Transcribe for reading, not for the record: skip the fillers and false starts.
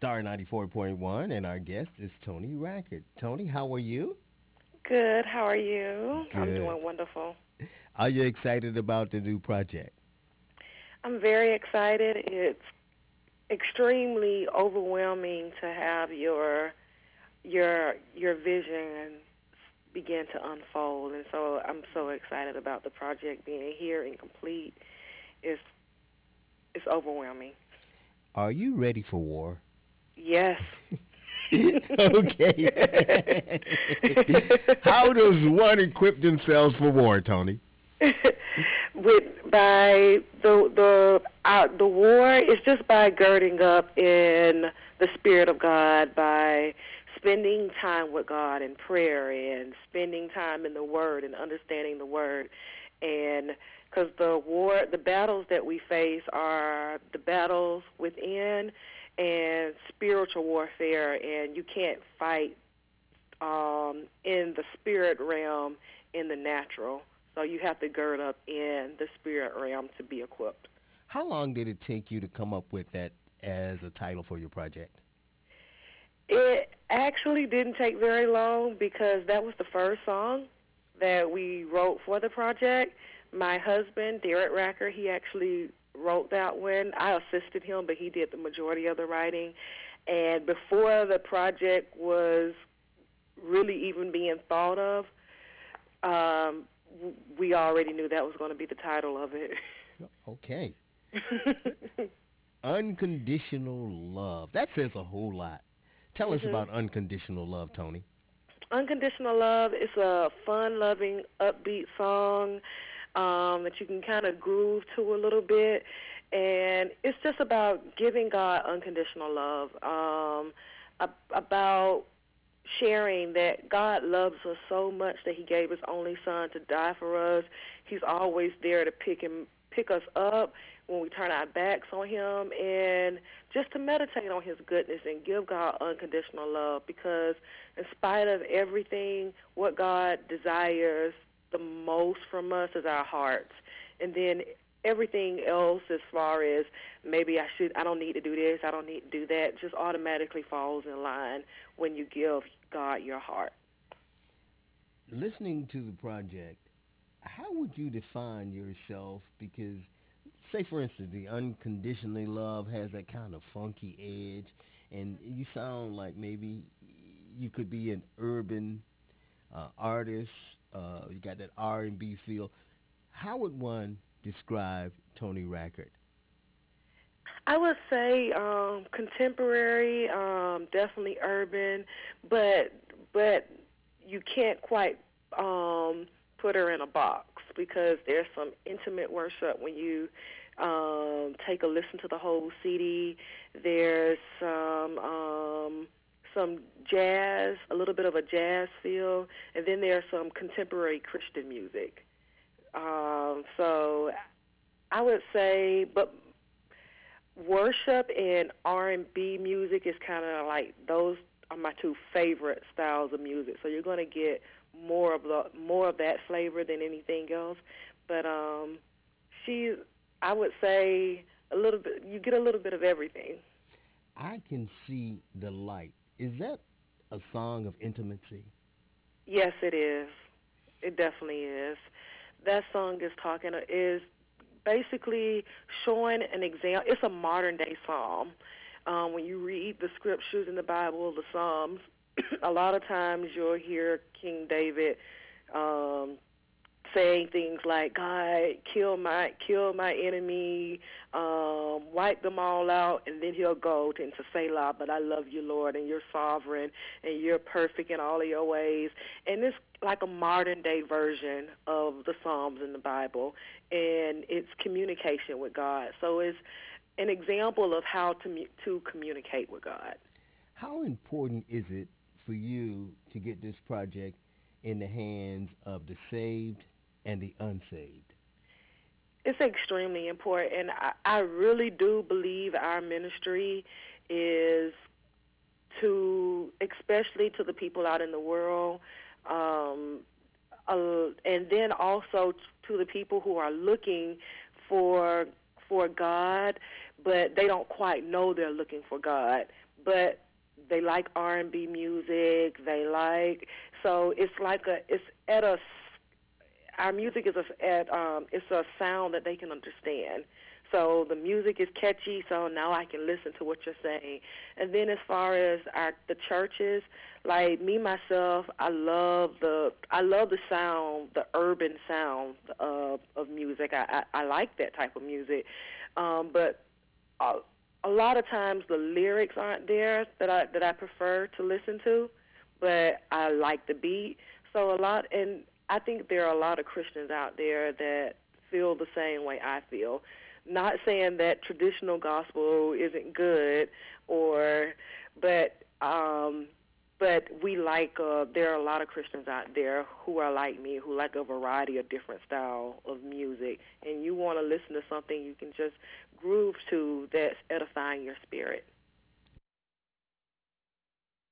Star 94.1, and our guest is Tony Rackett. Tony, how are you? Good. How are you? I'm Good. doing wonderful. Are you excited about the new project? I'm very excited. It's extremely overwhelming to have your vision begin to unfold, and so I'm so excited about the project being here and complete. It's it's overwhelming. Are you ready for war? Yes. Okay. How does one equip themselves for war, Tony? With by the war is just by girding up in the spirit of God, by spending time with God in prayer and spending time in the Word and understanding the Word, and because the battles that we face are the battles within and spiritual warfare, and you can't fight in the spirit realm in the natural. So you have to gird up in the spirit realm to be equipped. How long did it take you to come up with that as a title for your project? It actually didn't take very long because that was the first song that we wrote for the project. My husband, Derek Racker, he actually wrote that one. I assisted him, but he did the majority of the writing. And before the project was really even being thought of, um, we already knew that was going to be the title of it. Okay. Unconditional love. That says a whole lot. Tell us hmm about unconditional love, Tony. Unconditional Love is a fun, loving, upbeat song that you can kind of groove to a little bit. And it's just about giving God unconditional love, about sharing that God loves us so much that He gave His only Son to die for us. He's always there to pick us up when we turn our backs on Him, and just to meditate on His goodness and give God unconditional love. Because in spite of everything, what God desires the most from us is our hearts, and then everything else, as far as maybe I don't need to do this, I don't need to do that, just automatically falls in line when you give God your heart. Listening to the project, how would you define yourself? Because, say, for instance, the unconditionally love has that kind of funky edge, and you sound like maybe you could be an urban artist. You got that R&B feel. How would one describe Tony Rackert? I would say contemporary, definitely urban, but but you can't quite put her in a box because there's some intimate worship when you take a listen to the whole CD. There's some jazz, a little bit of a jazz feel, and then there's some contemporary Christian music. So I would say, but worship and R&B music is kind of like those are my two favorite styles of music. So you're going to get more of that flavor than anything else. But she, I would say a little bit. You get a little bit of everything. I can see the light. Is that a song of intimacy? Yes, it is. It definitely is. That song is basically showing an example. It's a modern day psalm. When you read the scriptures in the Bible, the Psalms, a lot of times you'll hear King David um, saying things like, "God, kill my enemy, wipe them all out," and then he'll go into Selah. But I love you, Lord, and you're sovereign, and you're perfect in all of your ways. And it's like a modern day version of the Psalms in the Bible, and it's communication with God. So it's an example of how to communicate with God. How important is it for you to get this project in the hands of the saved and the unsaved? It's extremely important, and I really do believe our ministry is to, especially to the people out in the world, um, and then also to the people who are looking for God, but they don't quite know they're looking for God. but they like R&B music. They like, so it's like it's at a, our music is it's a sound that they can understand. So the music is catchy, so now I can listen to what you're saying. And then as far as the churches, like me myself, I love the sound, the urban sound of music. I like that type of music, but a, a lot of times the lyrics aren't there that I prefer to listen to, but I like the beat. So a lot, and I think there are a lot of Christians out there that feel the same way I feel. Not saying that traditional gospel isn't good, or, but but we like. There are a lot of Christians out there who are like me, who like a variety of different style of music, and you want to listen to something you can just groove to that's edifying your spirit.